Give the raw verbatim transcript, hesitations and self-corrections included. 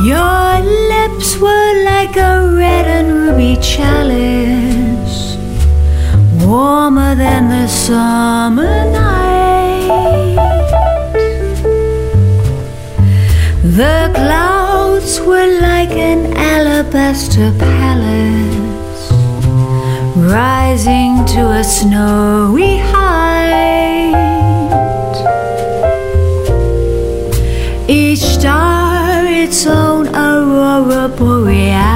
Your lips were like a red and ruby chalice, warmer than the summer night. The clouds were like an alabaster palace, rising to a snowy height.